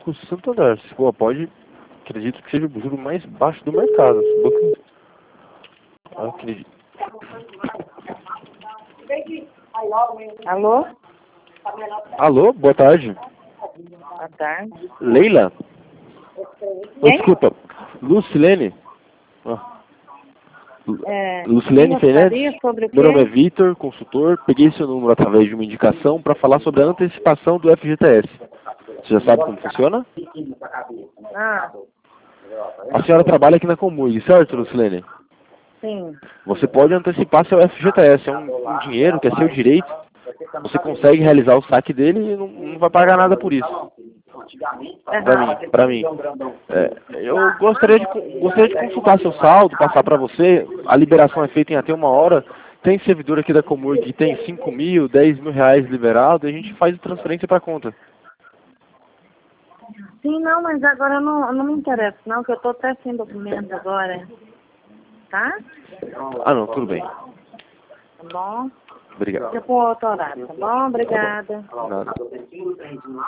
Banco Santander. Pô, pode, acredito que seja o juro mais baixo do mercado. Acredito. Alô? Alô, boa tarde. Boa tarde. Leila? Quem? Desculpa, Lucilene? Lucilene Quem Fernandes, gostaria sobre o meu nome é quê? Vitor, consultor. Peguei seu número através de uma indicação para falar sobre a antecipação do FGTS. Você já sabe como funciona? Ah, A senhora trabalha aqui na Comurg, certo, Lucilene? sim. Você pode antecipar seu FGTS, é um dinheiro que é seu direito. Você consegue realizar o saque dele e não vai pagar nada por isso. Para mim. Eu gostaria de consultar seu saldo, passar para você. A liberação é feita em até 1 hora. Tem servidor aqui da Comurg que tem 5 mil, 10 mil reais liberado e a gente faz a transferência para conta. Sim, não, mas agora não me interessa, não, que eu estou até sem documento agora. Tá? Ah, não, tudo bem. Tá bom? Obrigado. Fica com outro horário, tá bom? Obrigada. Nada.